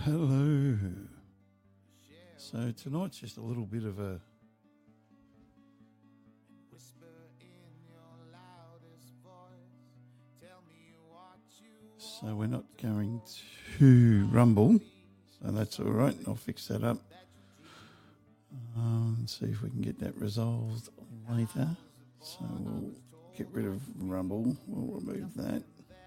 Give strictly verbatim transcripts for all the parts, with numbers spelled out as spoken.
hello. So tonight's just a little bit of a so we're not going to rumble, so that's all right. I'll fix that up. Um, see if we can get that resolved later. So we'll get rid of rumble. We'll remove that.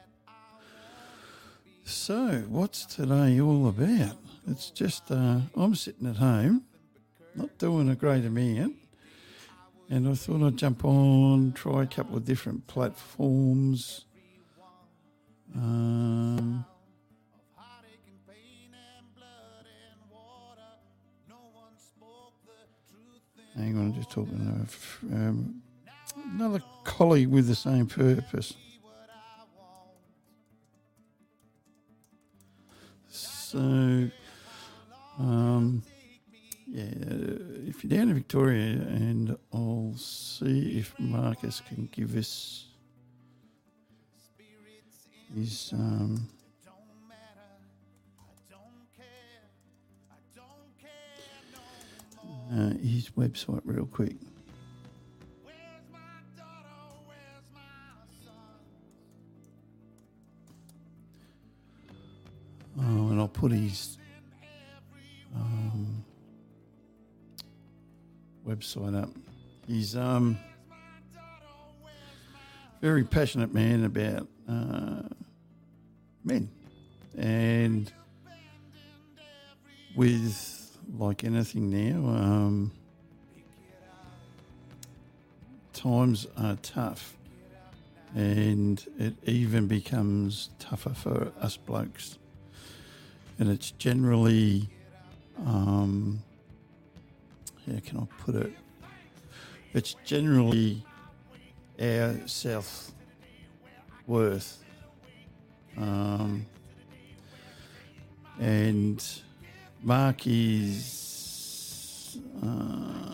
So what's today all about? It's just uh, I'm sitting at home, not doing a great amount, and I thought I'd jump on, try a couple of different platforms. Um, hang on, I'm just talking to um, another colleague with the same purpose. So, um, yeah, if you're down in Victoria, and I'll see if Marcus can give us his um, uh, his website real quick. Oh, and I'll put his um, website up. He's um very passionate man about uh, men, and with like anything now, um, times are tough, and it even becomes tougher for us blokes. And it's generally, um, how can I put it? It's generally our self-worth. Um, and Mark is, uh,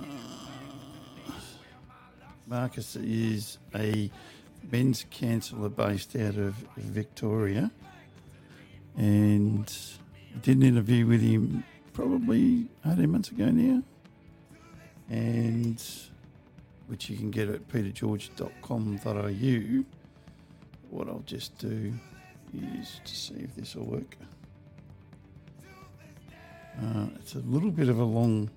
Marcus is a men's counsellor based out of Victoria, and I did an interview with him probably eighteen months ago now, and which you can get at peter george dot com dot a u. What I'll just do is to see if this will work. Uh, it's a little bit of a long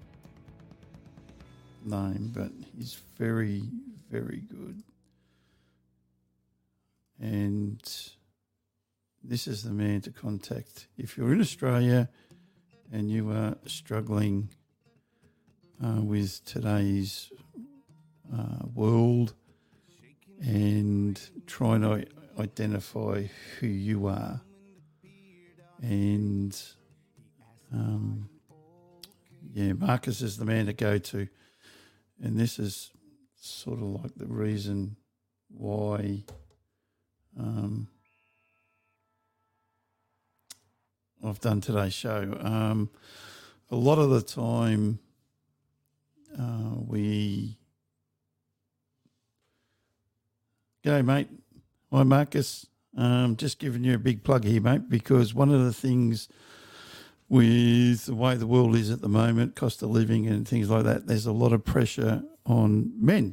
name, but he's very, very good. And this is the man to contact if you're in Australia and you are struggling uh, with today's uh, world and trying to identify who you are. And um, yeah, Marcus is the man to go to. And this is sort of like the reason why um, I've done today's show. Um, a lot of the time uh, we... G'day, mate. Hi, Marcus. Um, just giving you a big plug here, mate, because one of the things with the way the world is at the moment, cost of living and things like that, there's a lot of pressure on men.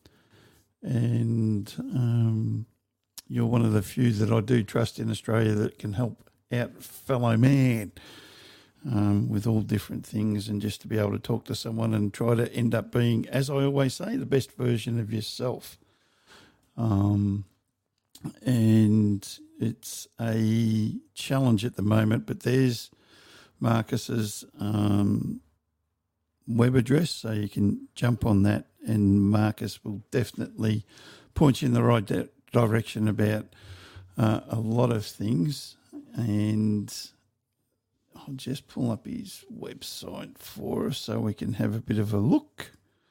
And um, you're one of the few that I do trust in Australia that can help out fellow man um, with all different things, and just to be able to talk to someone and try to end up being, as I always say, the best version of yourself. Um, and it's a challenge at the moment, but there's Marcus's um, web address, so you can jump on that, and Marcus will definitely point you in the right di- direction about uh, a lot of things. And I'll just pull up his website for us so we can have a bit of a look.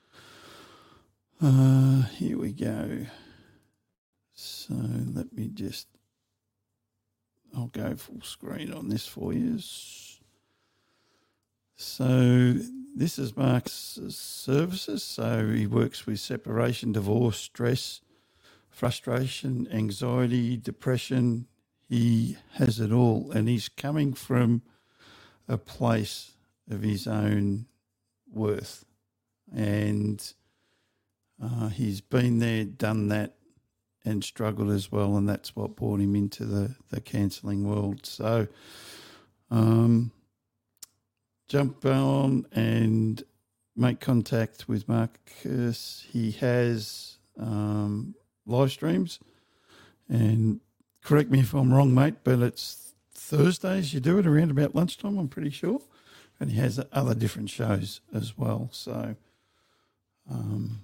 Uh, here we go. So let me just, I'll go full screen on this for you. So this is Mark's services. So he works with separation, divorce, stress, frustration, anxiety, depression. He has it all. And he's coming from a place of his own worth. And uh, he's been there, done that, and struggled as well, and that's what brought him into the, the cancelling world. So um, jump on and make contact with Marcus. He has um, live streams, and correct me if I'm wrong, mate, but it's Thursdays you do it around about lunchtime, I'm pretty sure. And he has other different shows as well. So um,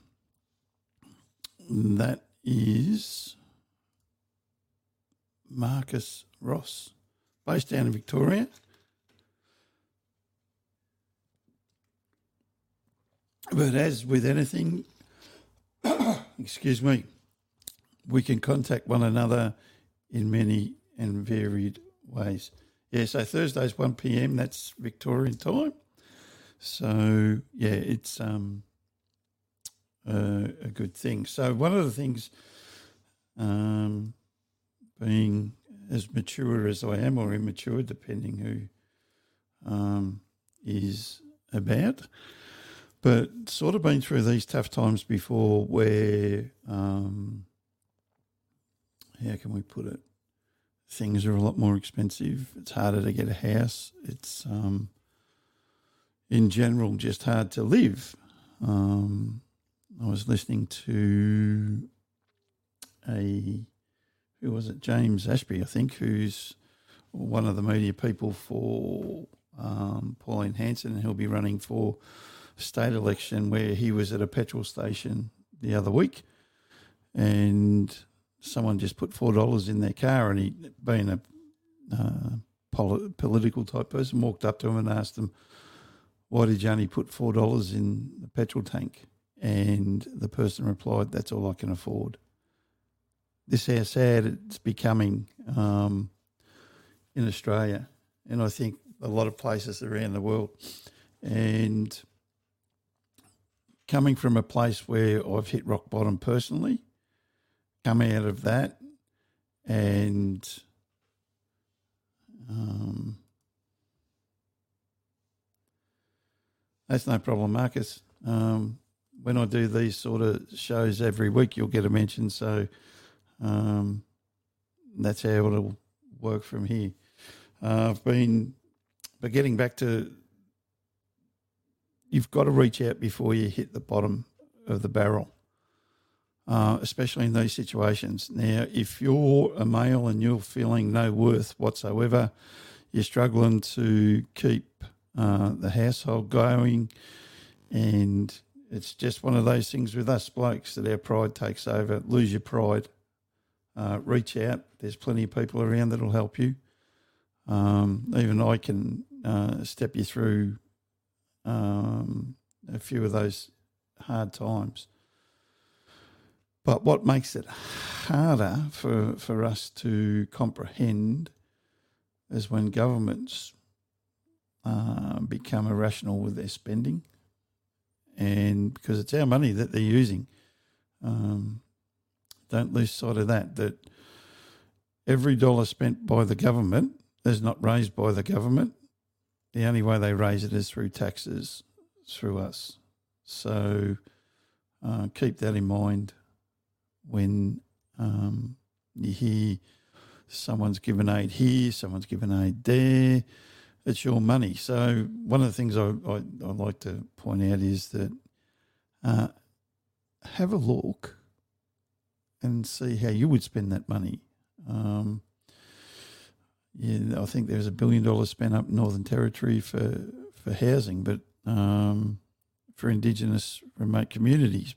that is Marcus Ross, based down in Victoria. But as with anything, excuse me, we can contact one another in many and varied ways. Yeah, so Thursday's one p.m, that's Victorian time. So, yeah, it's um, a, a good thing. So one of the things, um, being as mature as I am, or immature, depending who um, is about, but sort of been through these tough times before where, um, how can we put it? Things are a lot more expensive. It's harder to get a house. It's, um, in general, just hard to live. Um, I was listening to a, who was it, James Ashby, I think, who's one of the media people for um, Pauline Hanson, and he'll be running for state election, where he was at a petrol station the other week, and someone just put four dollars in their car, and he, being a uh, pol- political type person, walked up to him and asked him, why did you only put four dollars in the petrol tank? And the person replied, that's all I can afford. This is how sad it's becoming um, in Australia, and I think a lot of places around the world. And coming from a place where I've hit rock bottom personally, come out of that, and um, that's no problem, Marcus. Um, when I do these sort of shows every week, you'll get a mention. So um, that's how it'll work from here. Uh, I've been, but getting back to, you've got to reach out before you hit the bottom of the barrel. Uh, especially in these situations. Now, if you're a male and you're feeling no worth whatsoever, you're struggling to keep uh, the household going, and it's just one of those things with us blokes that our pride takes over. Lose your pride. Uh, reach out. There's plenty of people around that will help you. Um, even I can uh, step you through um, a few of those hard times. But what makes it harder for, for us to comprehend is when governments uh, become irrational with their spending, and because it's our money that they're using. Um, don't lose sight of that, that every dollar spent by the government is not raised by the government. The only way they raise it is through taxes, through us. So uh, keep that in mind when um, you hear someone's given aid here, someone's given aid there. It's your money. So one of the things I, I, I like to point out is that uh, have a look and see how you would spend that money. Um, yeah, I think there's a billion dollars spent up in Northern Territory for, for housing, but um, for Indigenous remote communities.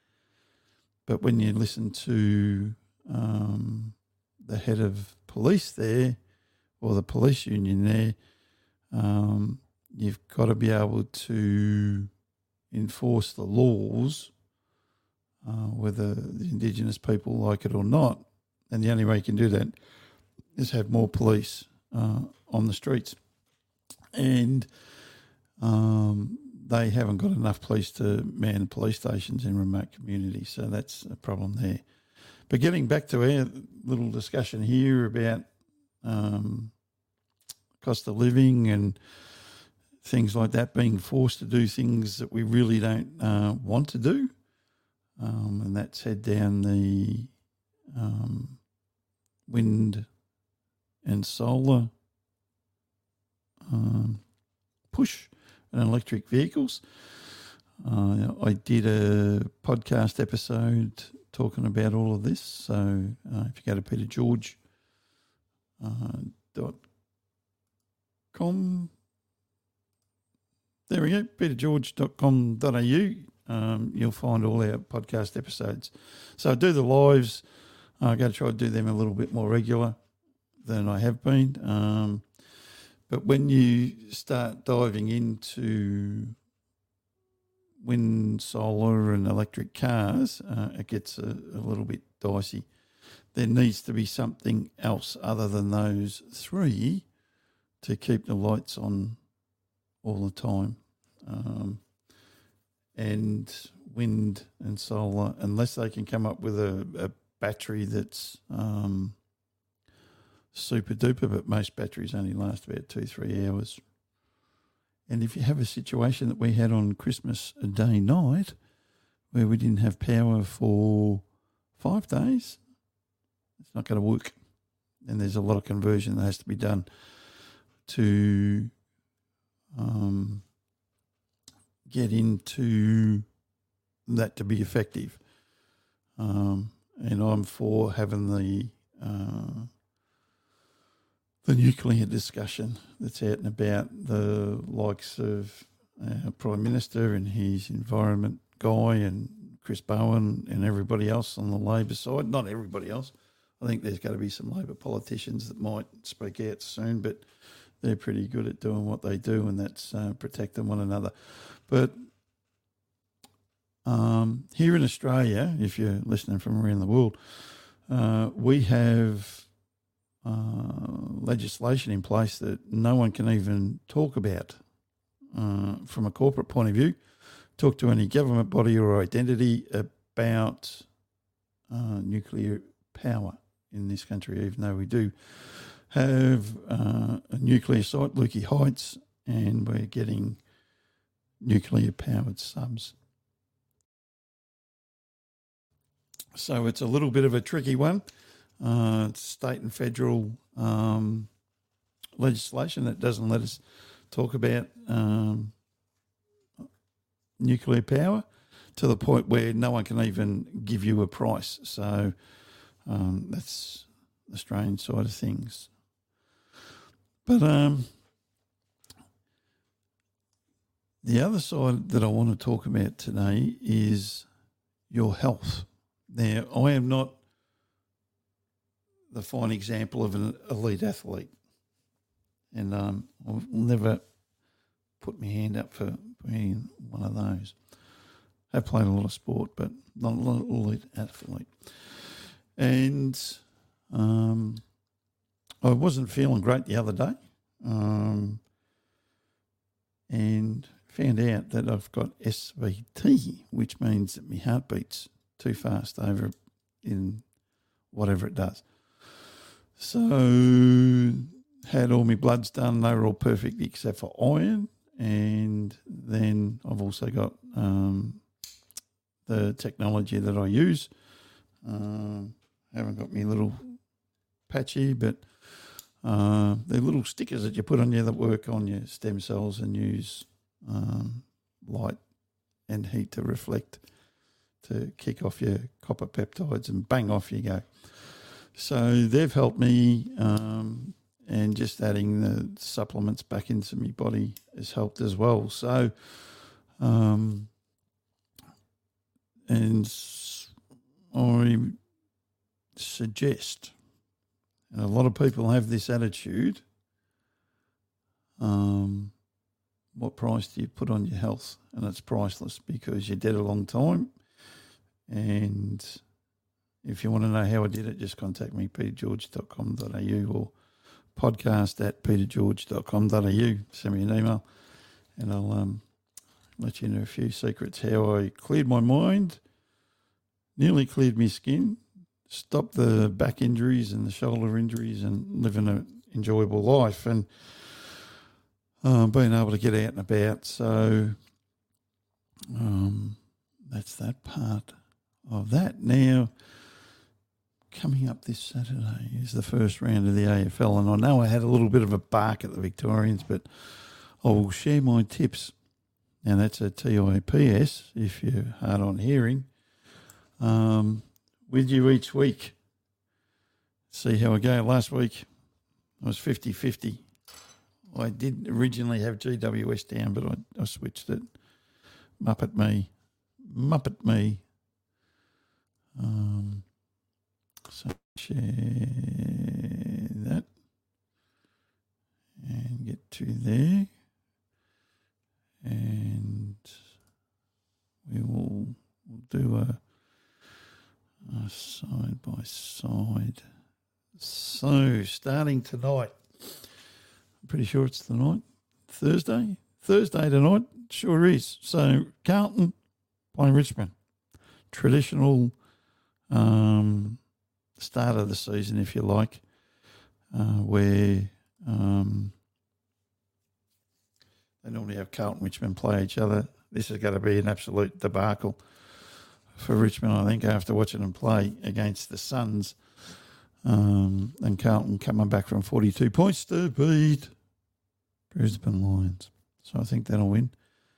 But when you listen to um, the head of police there, or the police union there, um, you've got to be able to enforce the laws, uh, whether the Indigenous people like it or not. And the only way you can do that is have more police uh, on the streets. And um, they haven't got enough police to man police stations in remote communities, so that's a problem there. But getting back to our little discussion here about um, cost of living and things like that, being forced to do things that we really don't uh, want to do. Um, and that's head down the um, wind and solar um, push and electric vehicles. Uh, I did a podcast episode talking about all of this. So uh, if you go to peter george dot com, there we go, peter george dot com dot a u, um, you'll find all our podcast episodes. So I do the lives. I'm going to try to do them a little bit more regular than I have been. Um, but when you start diving into wind, solar and electric cars, uh, it gets a, a little bit dicey. There needs to be something else other than those three to keep the lights on all the time. Um, and wind and solar, unless they can come up with a, a battery that's um, super duper, but most batteries only last about two, three hours. And if you have a situation that we had on Christmas Day night where we didn't have power for five days, it's not going to work. And there's a lot of conversion that has to be done to um, get into that to be effective. Um, and I'm for having the uh, the nuclear discussion that's out and about, the likes of uh, Prime Minister and his environment guy and Chris Bowen and everybody else on the Labor side. Not everybody else. I think there's got to be some Labor politicians that might speak out soon, but they're pretty good at doing what they do, and that's uh, protecting one another. But um, here in Australia, if you're listening from around the world, uh, we have uh, legislation in place that no one can even talk about uh, from a corporate point of view, talk to any government body or identity about uh, nuclear power in this country, even though we do have uh, a nuclear site, Lukey Heights, and we're getting nuclear-powered subs. So it's a little bit of a tricky one. Uh, it's state and federal um, legislation that doesn't let us talk about um, nuclear power to the point where no one can even give you a price. So um, that's the strange side of things. But um, the other side that I want to talk about today is your health. Now, I am not the fine example of an elite athlete, and um, I've never put my hand up for being one of those. I've played a lot of sport, but not an elite athlete. And um, I wasn't feeling great the other day, um, and found out that I've got S V T, which means that my heart beats too fast over in whatever it does. So had all my bloods done. They were all perfect except for iron. And then I've also got um, the technology that I use. Uh, haven't got me little patchy, but uh, they're little stickers that you put on you that work on your stem cells and use um, light and heat to reflect to kick off your copper peptides, and bang, off you go. So they've helped me, um, and just adding the supplements back into my body has helped as well. So, um, and I suggest, and a lot of people have this attitude, um, what price do you put on your health? And it's priceless, because you're dead a long time. And if you want to know how I did it, just contact me, peter george dot com dot a u or podcast at peter george dot com dot a u. Send me an email and I'll um, let you know a few secrets how I cleared my mind, nearly cleared my skin, stopped the back injuries and the shoulder injuries, and living an enjoyable life. And uh, being able to get out and about. So um, that's that part of that. Now, coming up this Saturday is the first round of the A F L, and I know I had a little bit of a bark at the Victorians, but I will share my tips. Now, that's a T I P S, if you're hard on hearing, um, with you each week. See how I go. Last week, I was fifty-fifty. I did originally have G W S down, but I, I switched it. Muppet me. Muppet me. Um, so share that and get to there. And we will we'll do a, a side by side. So, starting tonight, I'm pretty sure it's tonight, Thursday, Thursday tonight, sure is. So, Carlton playing Richmond, traditional um, start of the season, if you like, uh, where um, they normally have Carlton and Richmond play each other. This is going to be an absolute debacle for Richmond, I think, after watching them play against the Suns. Um, and Carlton coming back from forty-two points to beat Brisbane Lions. So I think that'll win.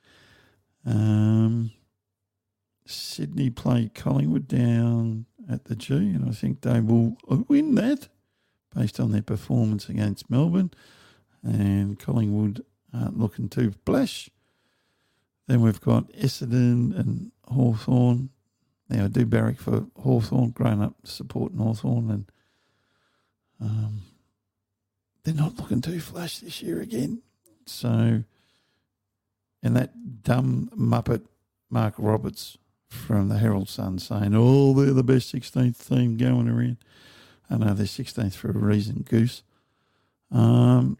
Um, Sydney play Collingwood down at the G, and I think they will win that based on their performance against Melbourne. And Collingwood aren't looking too flash. Then we've got Essendon and Hawthorn. Now I do barrack for Hawthorn, grown up supporting Hawthorn, and Um, they're not looking too flash this year again. So, and that dumb muppet Mark Roberts from the Herald Sun saying, oh, they're the best sixteenth team going around. I know they're sixteenth for a reason, Goose. Um,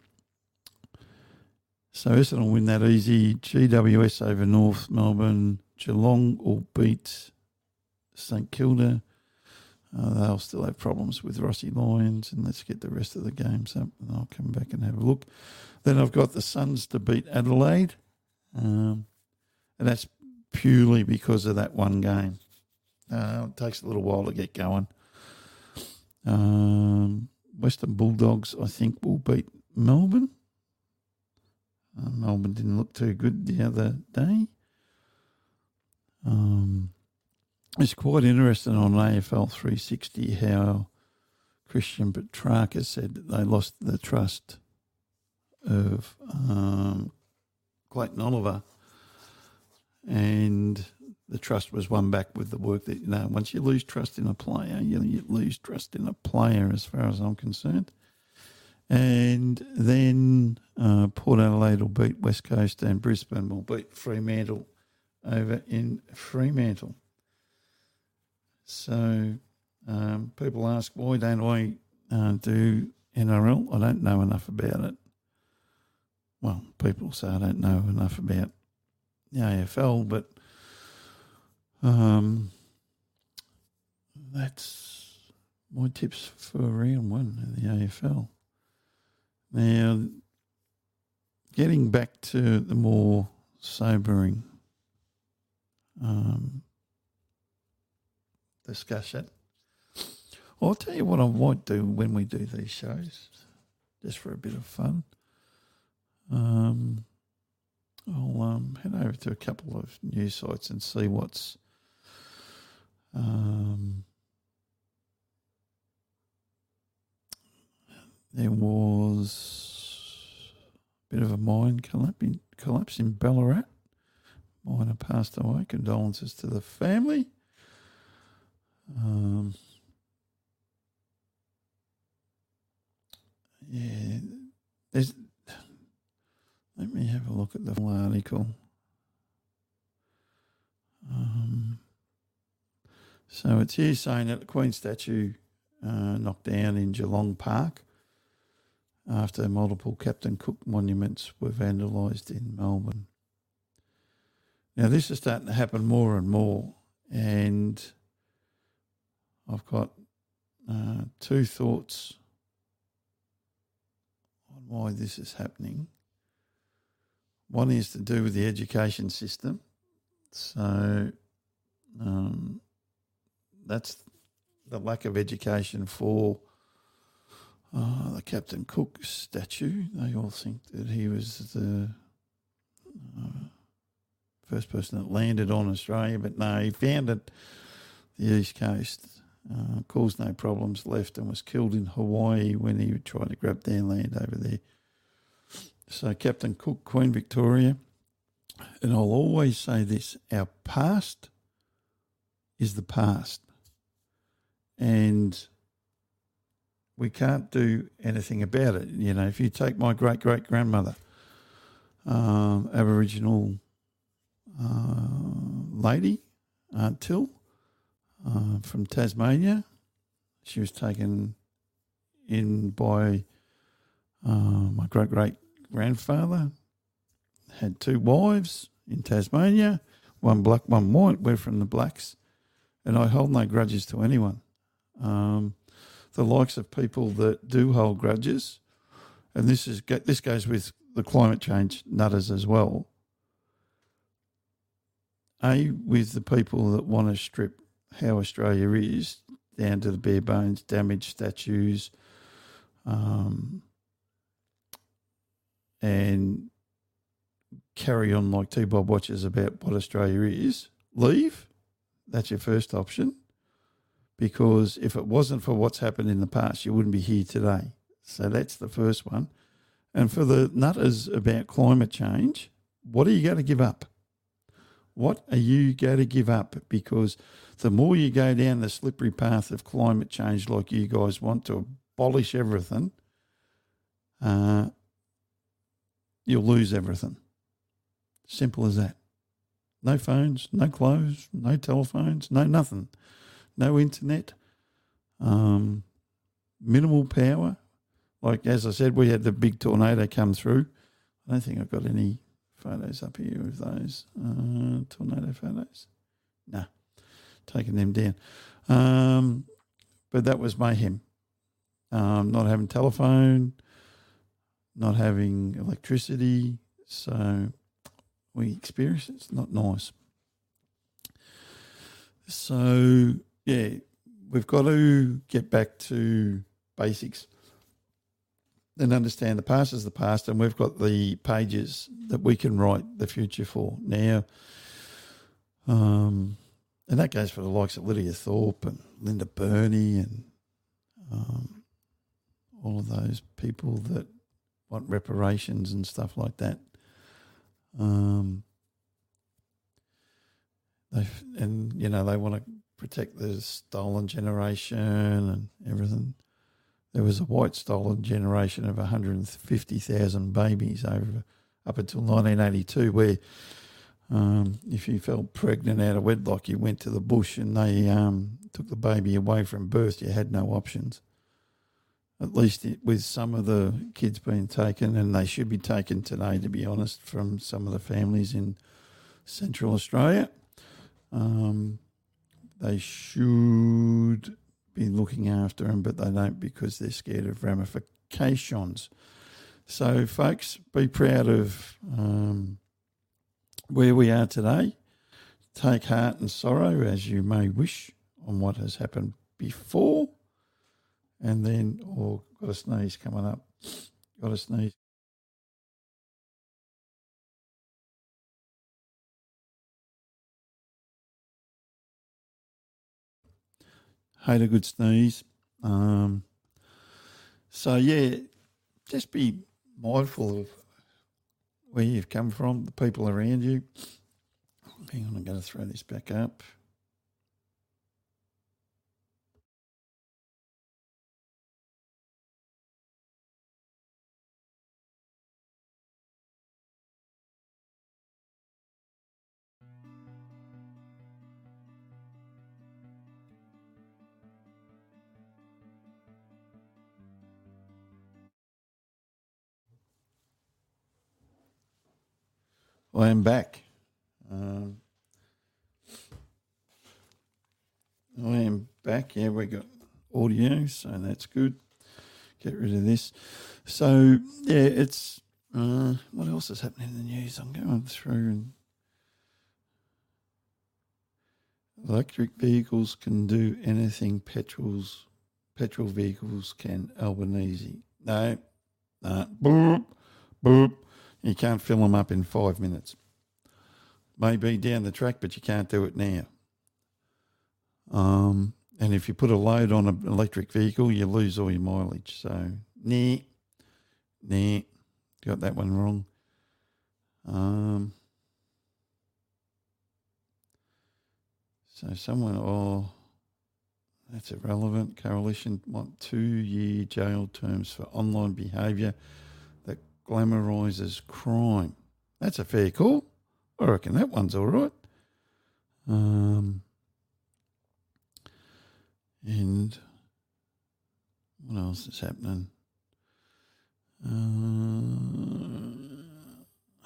so Essendon will win that easy. G W S over North Melbourne. Geelong will beat St Kilda. Uh, they'll still have problems with Rossi Lions, and let's get the rest of the games up, and I'll come back and have a look. Then I've got the Suns to beat Adelaide, um, and that's purely because of that one game. Uh, it takes a little while to get going. Um, Western Bulldogs, I think, will beat Melbourne. Uh, Melbourne didn't look too good the other day. Um... It's quite interesting on A F L three sixty how Christian Petrarca said that they lost the trust of um, Clayton Oliver, and the trust was won back with the work that, you know, once you lose trust in a player, you, you lose trust in a player as far as I'm concerned. And then uh, Port Adelaide will beat West Coast and Brisbane will beat Fremantle over in Fremantle. So um, people ask, why don't I uh, do N R L? I don't know enough about it. Well, people say I don't know enough about the A F L, but um, that's my tips for round one of the A F L. Now, getting back to the more sobering um discussion. I'll tell you what I might do when we do these shows, just for a bit of fun. Um, I'll um, head over to a couple of news sites and see what's um, there was a bit of a mine collapse, collapse in Ballarat. Miner passed away. Condolences to the family. Um, yeah, there's. Let me have a look at the full article. Um, so it's here saying that the Queen statue uh, knocked down in Geelong Park after multiple Captain Cook monuments were vandalised in Melbourne. Now, this is starting to happen more and more, and I've got uh, two thoughts on why this is happening. one is to do with the education system. So um, that's the lack of education for uh, the Captain Cook statue. They all think that he was the uh, first person that landed on Australia, but no, he founded the East Coast, uh, caused no problems, left and was killed in Hawaii when he tried to grab their land over there. So Captain Cook, Queen Victoria, and I'll always say this, our past is the past. And we can't do anything about it. You know, if you take my great-great-grandmother, um, Aboriginal uh, lady, Aunt Till, uh, from Tasmania, she was taken in by uh, my great-great-grandfather, had two wives in Tasmania, one black, one white. We're from the blacks, and I hold no grudges to anyone. Um, the likes of people that do hold grudges, and this is this goes with the climate change nutters as well. A, with the people that want to strip how Australia is down to the bare bones, damage statues, um, and carry on like two bob watches about what Australia is. Leave. That's your first option. Because if it wasn't for what's happened in the past, you wouldn't be here today. So that's the first one. And for the nutters about climate change, what are you going to give up? What are you going to give up? Because the more you go down the slippery path of climate change like you guys want to abolish everything, uh, you'll lose everything. Simple as that. No phones, no clothes, no telephones, no nothing. No internet, um, minimal power. Like, as I said, we had the big tornado come through. I don't think I've got any photos up here of those uh, tornado photos. No, taking them down. Um, but that was mayhem. Um, not having telephone, not having electricity. So we experienced it. It's not nice. So, yeah, we've got to get back to basics and understand the past is the past, and we've got the pages that we can write the future for now. Um, and that goes for the likes of Lydia Thorpe and Linda Burney and um, all of those people that want reparations and stuff like that. Um, they and, you know, they want to protect the stolen generation and everything. There was a white stolen generation of one hundred fifty thousand babies over up until nineteen eighty-two, where um, if you fell pregnant out of wedlock, you went to the bush and they um, took the baby away from birth. You had no options. At least it, with some of the kids being taken, and they should be taken today, to be honest, from some of the families in Central Australia. Um, they should be looking after them, but they don't because they're scared of ramifications. So, folks, be proud of um, where we are today. Take heart and sorrow as you may wish on what has happened before. And then, oh, got a sneeze coming up. Got a sneeze. Hate a good sneeze. Um, so, yeah, just be mindful of where you've come from, the people around you. Hang on, I'm going to throw this back up. I am back. Um, I am back. Yeah, we got audio, so that's good. Get rid of this. So, yeah, it's Uh, what else is happening in the news? I'm going through and electric vehicles can do anything petrol's petrol vehicles can. Albanese. No, no. Boop, boop. You can't fill them up in five minutes. Maybe down the track, but you can't do it now. Um, and if you put a load on an electric vehicle, you lose all your mileage. So, nah, nah, got that one wrong. Um, so someone, oh, that's irrelevant. Coalition want two-year jail terms for online behaviour that glamorises crime. That's a fair call. I reckon that one's all right. Um, and what else is happening? Uh,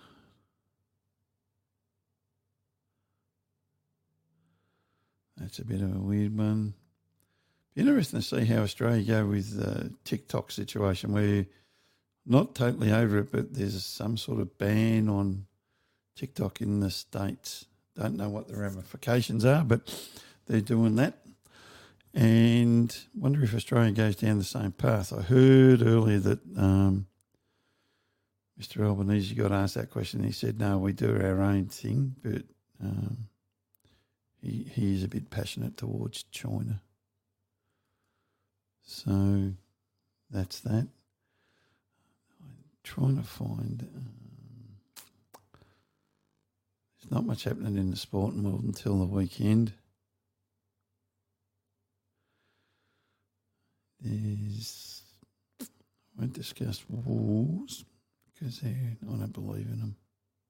that's a bit of a weird one. Be interesting to see how Australia go with the TikTok situation. We're not totally over it, but there's some sort of ban on TikTok in the States. Don't know what the ramifications are, but they're doing that. And wonder if Australia goes down the same path. I heard earlier that um, Mister Albanese got asked that question. He said, no, we do our own thing, but um, he, he is a bit passionate towards China. So that's that. I'm trying to find... Um, there's not much happening in the sporting world until the weekend. There's, I won't discuss wars because I don't believe in them.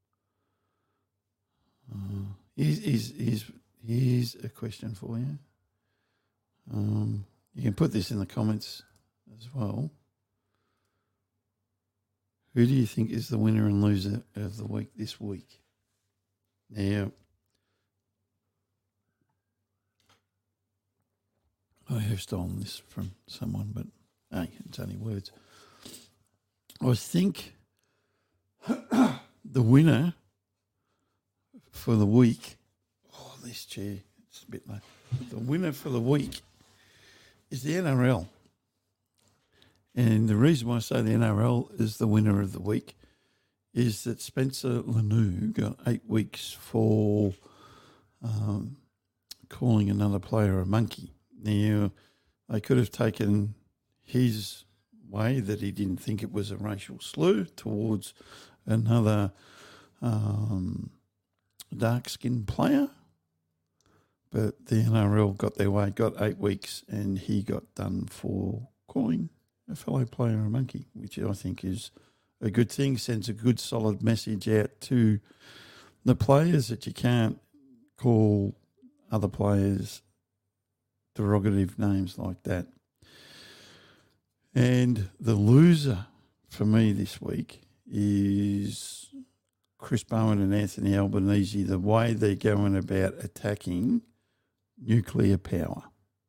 Uh, here's, here's, here's, here's a question for you. Um, you can put this in the comments as well. Who do you think is the winner and loser of the week this week? Now, I have stolen this from someone, but hey, it's only words. I think the winner for the week, oh, this chair, it's a bit low. The winner for the week is the N R L. And the reason why I say the N R L is the winner of the week is that Spencer Lanu got eight weeks for um, calling another player a monkey. Now, they could have taken his way that he didn't think it was a racial slur towards another um, dark-skinned player, but the N R L got their way, got eight weeks, and he got done for calling a fellow player a monkey, which I think is a good thing, sends a good solid message out to the players that you can't call other players derogative names like that. And the loser for me this week is Chris Bowen and Anthony Albanese, the way they're going about attacking nuclear power.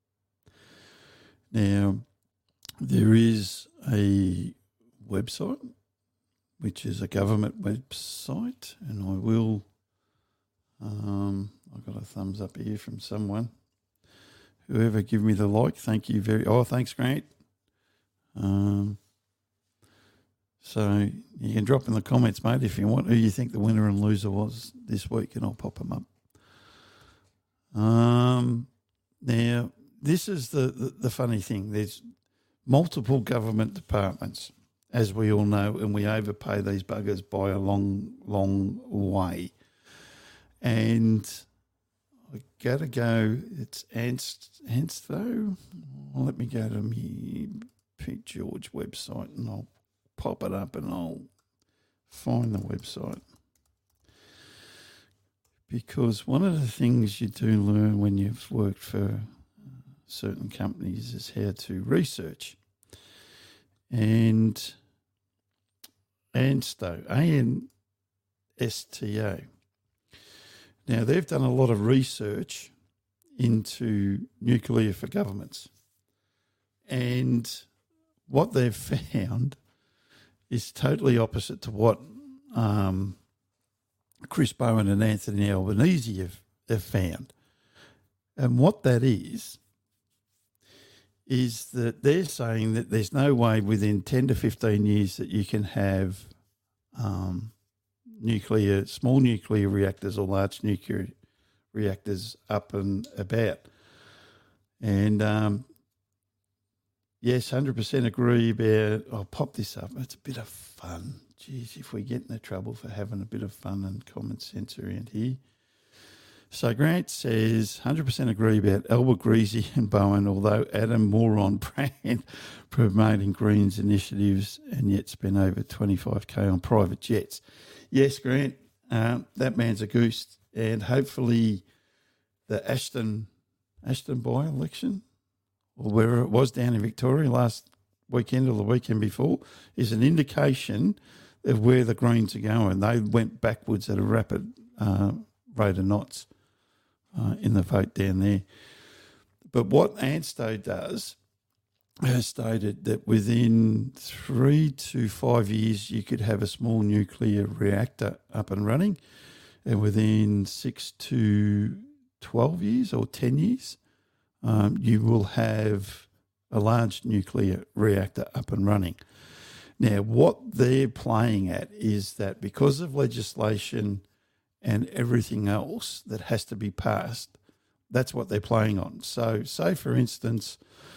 Now, there is a website, which is a government website, and I will, um, I got a thumbs up here from someone. Whoever give me the like, thank you very, oh, thanks, Grant. Um, so you can drop in the comments, mate, if you want, who you think the winner and loser was this week, and I'll pop them up. Um, now, this is the, the, the funny thing. There's multiple government departments, as we all know, and we overpay these buggers by a long, long way. And I got to go, it's Ants, Ansto. Well, let me go to my Pete George website and I'll pop it up and I'll find the website. Because one of the things you do learn when you've worked for certain companies is how to research. And Ansto, A N S T O. Now, they've done a lot of research into nuclear for governments. And what they've found is totally opposite to what um, Chris Bowen and Anthony Albanese have, have found. And what that is, is that they're saying that there's no way within ten to fifteen years that you can have um, nuclear, small nuclear reactors or large nuclear reactors up and about. And um, yes, one hundred percent agree about, I'll pop this up, it's a bit of fun. Geez, if we get into trouble for having a bit of fun and common sense around here. So Grant says, one hundred percent agree about Albanese and Bowen, although Adam more on brand promoting Greens initiatives and yet spent over twenty-five K on private jets. Yes, Grant, um, that man's a goose. And hopefully the Ashton Ashton by-election, or wherever it was down in Victoria last weekend or the weekend before, is an indication of where the Greens are going. They went backwards at a rapid uh, rate of knots uh, in the vote down there. But what ANSTO does has stated that within three to five years you could have a small nuclear reactor up and running, and within six to twelve years or ten years, um, you will have a large nuclear reactor up and running. Now, what they're playing at is that because of legislation and everything else that has to be passed, that's what they're playing on. So, say, for instance,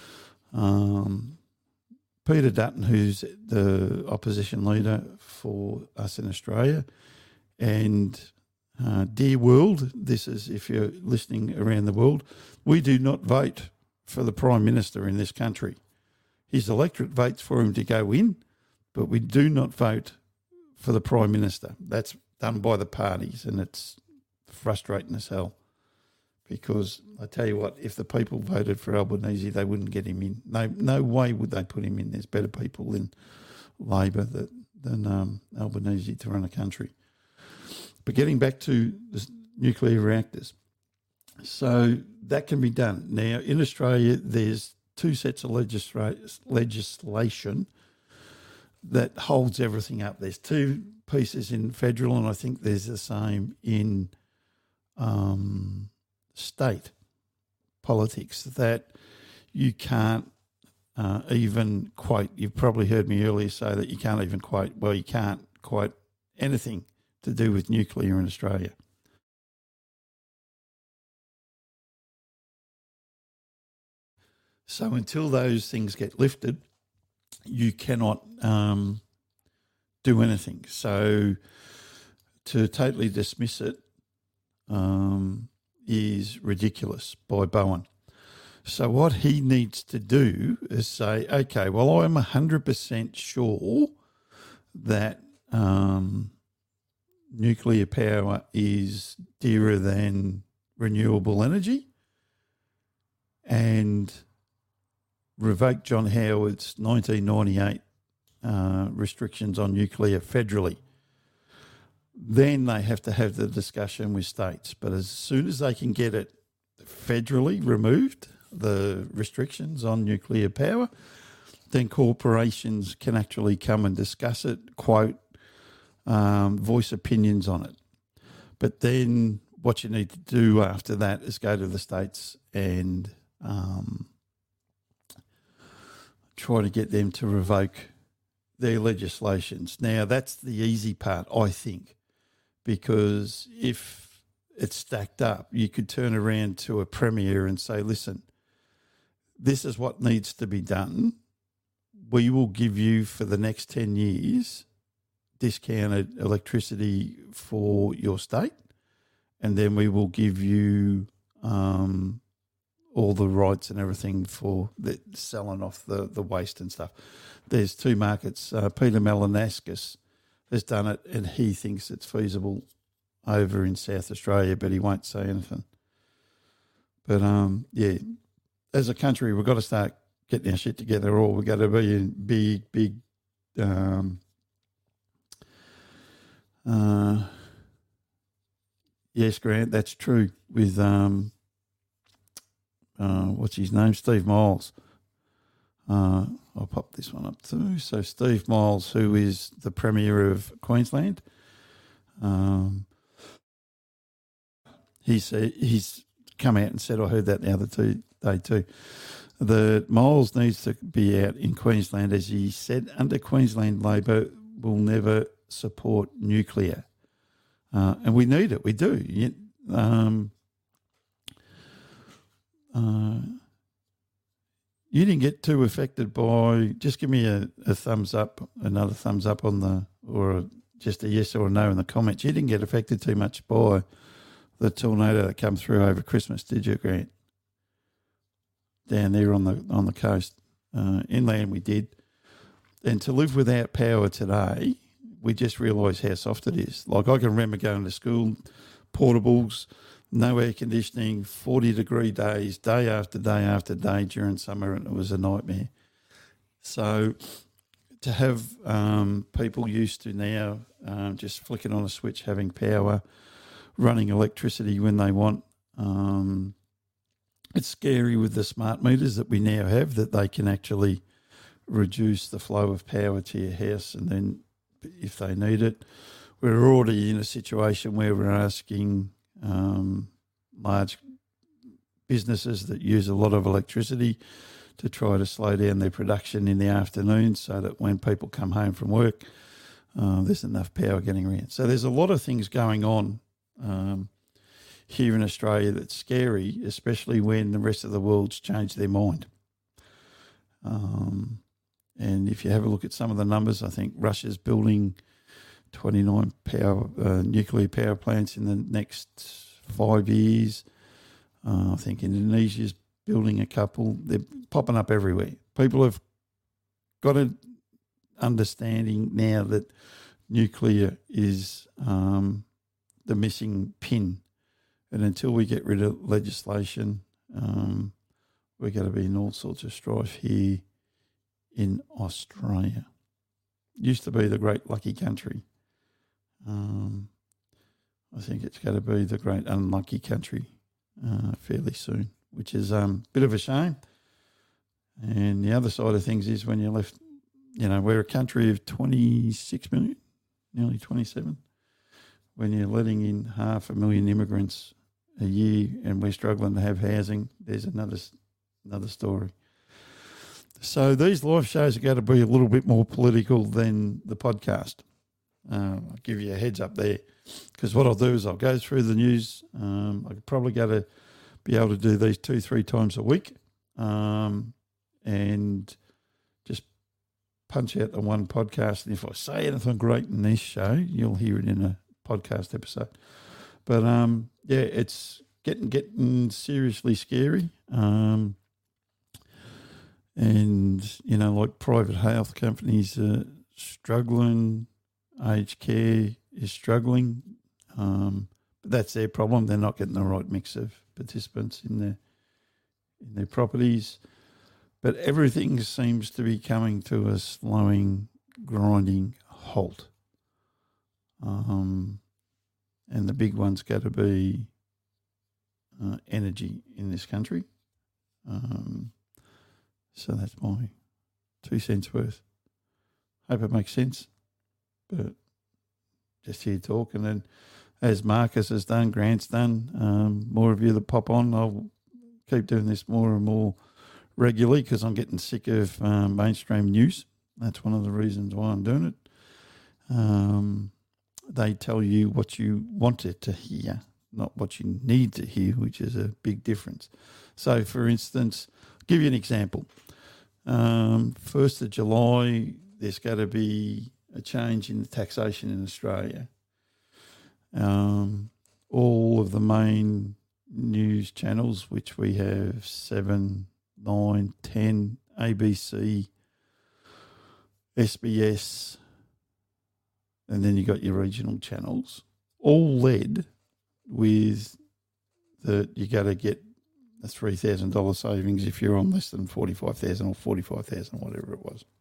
um, Peter Dutton, who's the opposition leader for us in Australia, and uh, dear world, this is if you're listening around the world, we do not vote for the Prime Minister in this country. His electorate votes for him to go in, but we do not vote for the Prime Minister. That's done by the parties, and it's frustrating as hell. Because I tell you what, if the people voted for Albanese, they wouldn't get him in. No, no way would they put him in. There's better people in Labor that, than um, Albanese to run a country. But getting back to the nuclear reactors, so that can be done. Now, in Australia, there's two sets of legisla- legislation that holds everything up. There's two pieces in federal, and I think there's the same in um, state politics that you can't uh, even quote. You've probably heard me earlier say that you can't even quote, well, you can't quote anything to do with nuclear in Australia. So until those things get lifted, you cannot um, do anything. So to totally dismiss it um, is ridiculous by Bowen. So what he needs to do is say, okay, well, I'm one hundred percent sure that um, nuclear power is dearer than renewable energy, and revoke John Howard's nineteen ninety-eight uh, restrictions on nuclear federally. Then they have to have the discussion with states. But as soon as they can get it federally removed, the restrictions on nuclear power, then corporations can actually come and discuss it, quote, um, voice opinions on it. But then what you need to do after that is go to the states and um, try to get them to revoke their legislations. Now, that's the easy part, I think, because if it's stacked up, you could turn around to a premier and say, listen, this is what needs to be done. We will give you for the next ten years discounted electricity for your state, and then we will give you um, all the rights and everything for the, selling off the, the waste and stuff. There's two markets. Uh, Peter Malinauskas has done it, and he thinks it's feasible over in South Australia, but he won't say anything. But, um, yeah, as a country, we've got to start getting our shit together, or we've got to be in big, big um, uh, yes, Grant, that's true with, um, uh, what's his name, Steve Miles. Uh, I'll pop this one up too. So Steve Miles, who is the Premier of Queensland, um, he's he's come out and said, I heard that the other two, day too, that Miles needs to be out in Queensland, as he said, under Queensland Labor will never support nuclear. Uh, and we need it, we do. Um, uh, you didn't get too affected by, just give me a, a thumbs up, another thumbs up on the, or a, just a yes or a no in the comments. You didn't get affected too much by the tornado that come through over Christmas, did you, Grant? Down there on the on the coast. Uh, inland we did. And to live without power today, we just realise how soft it is. Like I can remember going to school, portables, no air conditioning, forty degree days, day after day after day during summer, and it was a nightmare. So to have um, people used to now um, just flicking on a switch, having power, running electricity when they want, um, it's scary with the smart meters that we now have, that they can actually reduce the flow of power to your house, and then if they need it, we're already in a situation where we're asking um, large businesses that use a lot of electricity to try to slow down their production in the afternoon, so that when people come home from work, uh, there's enough power getting around. So there's a lot of things going on um, here in Australia that's scary, especially when the rest of the world's changed their mind. Um, and if you have a look at some of the numbers, I think Russia's building twenty-nine power uh, nuclear power plants in the next five years. Uh, I think Indonesia's building a couple. They're popping up everywhere. People have got an understanding now that nuclear is um, the missing pin. And until we get rid of legislation, um, we're going to be in all sorts of strife here in Australia. Used to be the great lucky country. Um, I think it's going to be the great unlucky country uh, fairly soon, which is um, a bit of a shame. And the other side of things is when you're left, you know, we're a country of twenty-six million, nearly twenty-seven. When you're letting in half a million immigrants a year and we're struggling to have housing, there's another another story. So these live shows are going to be a little bit more political than the podcast. Uh, I'll give you a heads up there, because what I'll do is I'll go through the news. Um, I could probably go to be able to do these two, three times a week, um, and just punch out the one podcast. And if I say anything great in this show, you'll hear it in a podcast episode. But um, yeah, it's getting getting seriously scary. Um, and you know, like private health companies are struggling. Aged care is struggling, um, but that's their problem. They're not getting the right mix of participants in their in their properties. But everything seems to be coming to a slowing, grinding halt. Um, and the big one's got to be uh, energy in this country. Um, so that's my two cents worth. Hope it makes sense. But just here talk, and then as Marcus has done, Grant's done, um, more of you that pop on, I'll keep doing this more and more regularly, because I'm getting sick of um, mainstream news. That's one of the reasons why I'm doing it. Um, they tell you what you wanted to hear, not what you need to hear, which is a big difference. So, for instance, I'll give you an example. Um, first of July, there's got to be a change in the taxation in Australia. Um, all of the main news channels, which we have seven, nine, ten, A B C, S B S, and then you got your regional channels, all led with that you got to get a three thousand dollars savings if you're on less than forty-five thousand dollars or forty-five thousand dollars, whatever it was.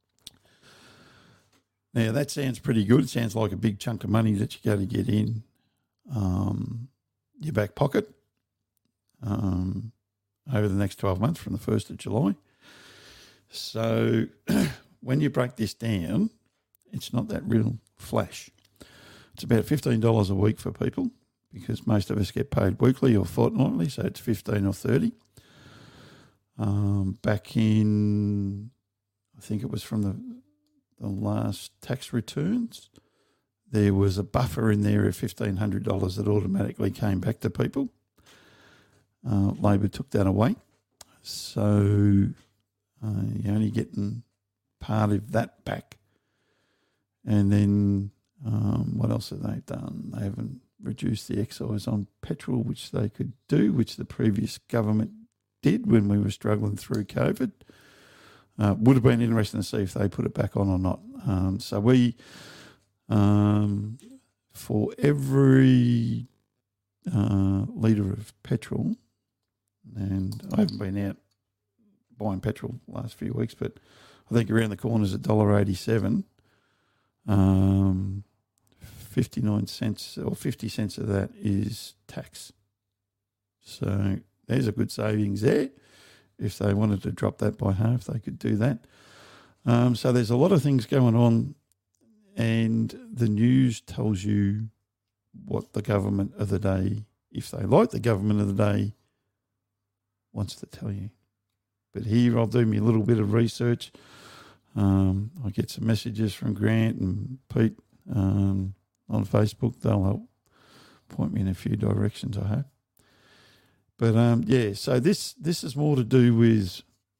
Now, that sounds pretty good. It sounds like a big chunk of money that you got to get in um, your back pocket um, over the next twelve months from the first of July. So when you break this down, it's not that real flash. It's about fifteen dollars a week for people because most of us get paid weekly or fortnightly, so it's fifteen or thirty. Um, back in, I think it was from the the last tax returns, there was a buffer in there of fifteen hundred dollars that automatically came back to people. Uh, Labor took that away. So uh, you're only getting part of that back. And then um, what else have they done? They haven't reduced the excise on petrol, which they could do, which the previous government did when we were struggling through COVID. Uh, would have been interesting to see if they put it back on or not. Um, so we, um, for every uh, litre of petrol, and I haven't been out buying petrol the last few weeks, but I think around the corner is one dollar eighty-seven. Um, fifty-nine cents or fifty cents of that is tax. So there's a good savings there. If they wanted to drop that by half, they could do that. Um, so there's a lot of things going on, and the news tells you what the government of the day, if they like the government of the day, wants to tell you. But here I'll do me a little bit of research. Um, I get some messages from Grant and Pete um, on Facebook. They'll help point me in a few directions, I hope. But, um, yeah, so this, this is more to do with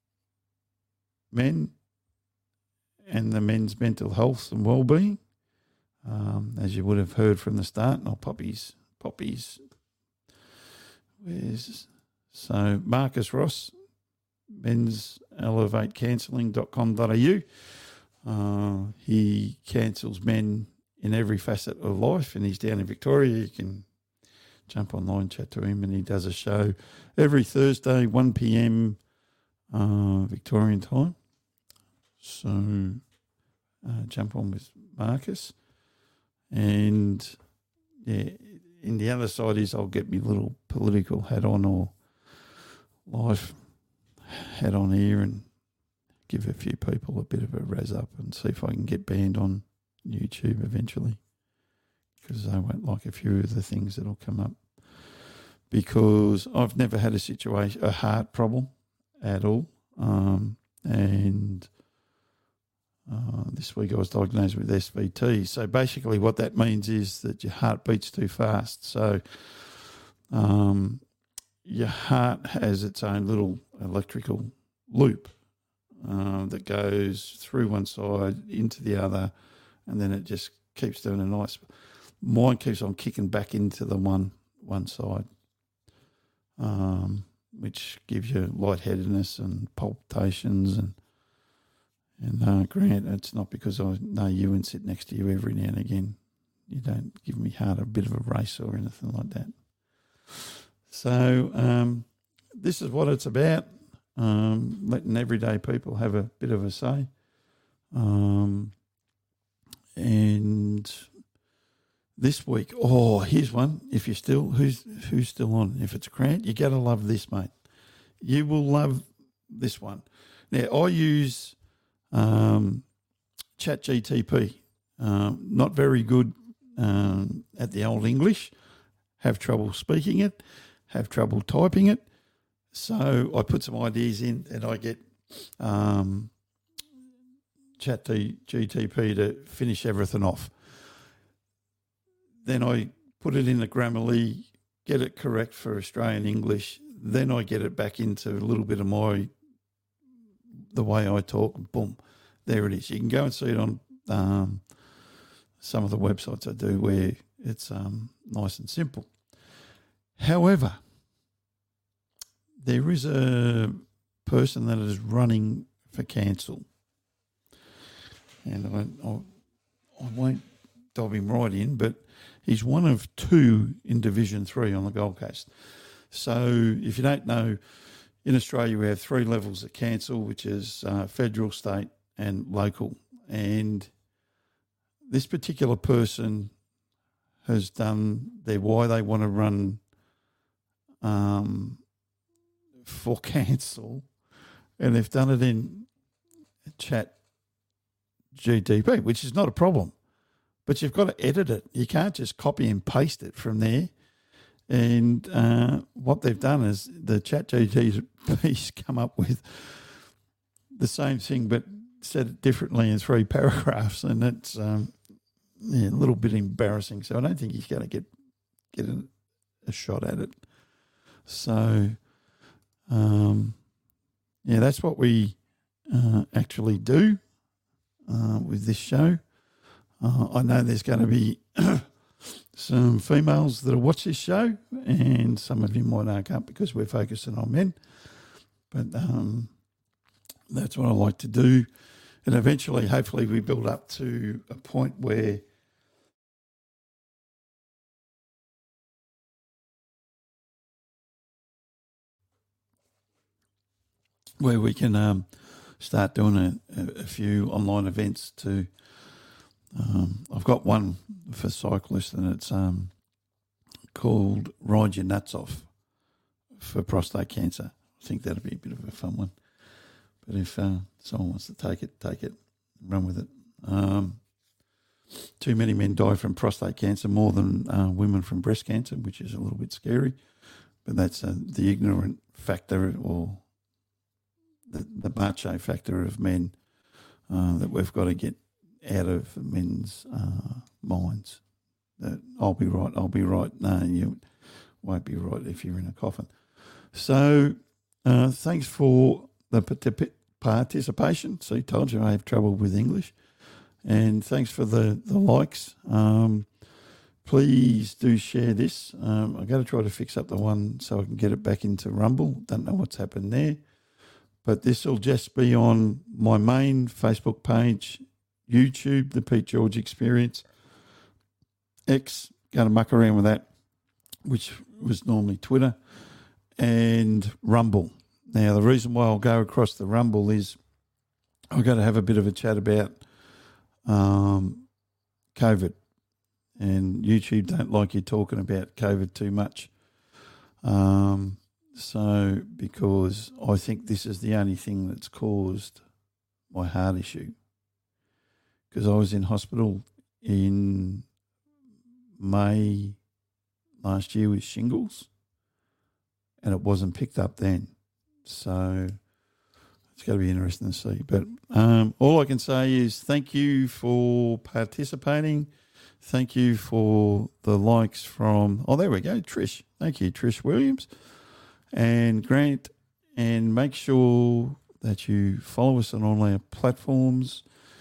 men and the men's mental health and well-being. Um, as you would have heard from the start, and I'll pop his, pop his, where's, so Marcus Ross, men's elevate counselling dot com dot a u. Uh, he counsels men in every facet of life, and he's down in Victoria. You can jump online, chat to him, and he does a show every Thursday, one p.m. Uh, Victorian time. So uh, jump on with Marcus. And, yeah, in the other side is I'll get my little political hat on or life hat on here and give a few people a bit of a razz up and see if I can get banned on YouTube eventually, because I won't like a few of the things that'll come up, because I've never had a situation, a heart problem at all. Um, and uh, this week I was diagnosed with S V T. So basically what that means is that your heart beats too fast. So um, your heart has its own little electrical loop uh, that goes through one side into the other, and then it just keeps doing a nice. Mine keeps on kicking back into the one one side, um, which gives you lightheadedness and palpitations. And and uh, Grant, it's not because I know you and sit next to you every now and again. You don't give me heart a bit of a race or anything like that. So um, this is what it's about, um, letting everyday people have a bit of a say. Um, and this week, oh, here's one. If you're still, who's who's still on? If it's Grant, you got to love this, mate. You will love this one. Now, I use um, ChatGTP. Um, not very good um, at the old English. Have trouble speaking it. Have trouble typing it. So I put some ideas in and I get um, ChatGTP to finish everything off. Then I put it in the Grammarly, get it correct for Australian English. Then I get it back into a little bit of my, the way I talk, boom, there it is. You can go and see it on um, some of the websites I do where it's um, nice and simple. However, there is a person that is running for council, and I, I, I won't dive him right in, but he's one of two in Division Three on the Gold Coast. So if you don't know, in Australia we have three levels of council, which is uh, federal, state and local. And this particular person has done their why they want to run um, for council, and they've done it in Chat G T P, which is not a problem. But you've got to edit it. You can't just copy and paste it from there. And uh, what they've done is the Chat G T P's come up with the same thing but said it differently in three paragraphs, and it's um, yeah, a little bit embarrassing. So I don't think he's going to get get a, a shot at it. So, um, yeah, that's what we uh, actually do uh, with this show. Uh, I know there's going to be some females that'll watch this show, and some of you might arc up because we're focusing on men. But um, that's what I like to do. And eventually, hopefully, we build up to a point where where we can um, start doing a, a, a few online events to Um, I've got one for cyclists, and it's um, called Ride Your Nuts Off for prostate cancer. I think that'd be a bit of a fun one. But if uh, someone wants to take it, take it, run with it. Um, too many men die from prostate cancer more than uh, women from breast cancer, which is a little bit scary. But that's uh, the ignorant factor, or the, the macho factor of men uh, that we've got to get out of men's uh, minds. That I'll be right, I'll be right. No, you won't be right if you're in a coffin. So uh, thanks for the participation. See, told you I have trouble with English. And thanks for the, the likes. Um, please do share this. Um, I've got to try to fix up the one so I can get it back into Rumble. Don't know what's happened there. But this will just be on my main Facebook page, YouTube, The Pete George Experience. X, going to muck around with that, which was normally Twitter, and Rumble. Now, the reason why I'll go across the Rumble is I've got to have a bit of a chat about um, COVID. And YouTube don't like you talking about COVID too much. Um, so, because I think this is the only thing that's caused my heart issue. Because I was in hospital in May last year with shingles, and it wasn't picked up then. So it's going to be interesting to see. But um, all I can say is thank you for participating. Thank you for the likes from, oh, there we go, Trish. Thank you, Trish Williams and Grant. And make sure that you follow us on all our platforms.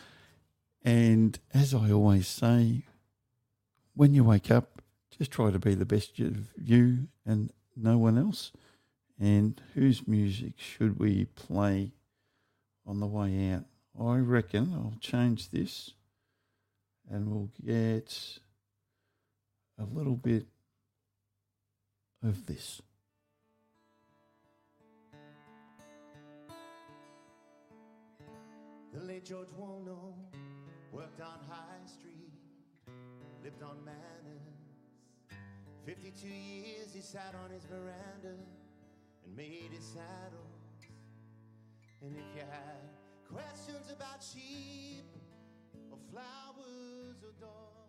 And as I always say, when you wake up, just try to be the best of you and no one else. And whose music should we play on the way out? I reckon I'll change this and we'll get a little bit of this. The late George Wono worked on High Street, lived on Manners. Fifty-two years he sat on his veranda and made his saddles. And if you had questions about sheep or flowers or dogs,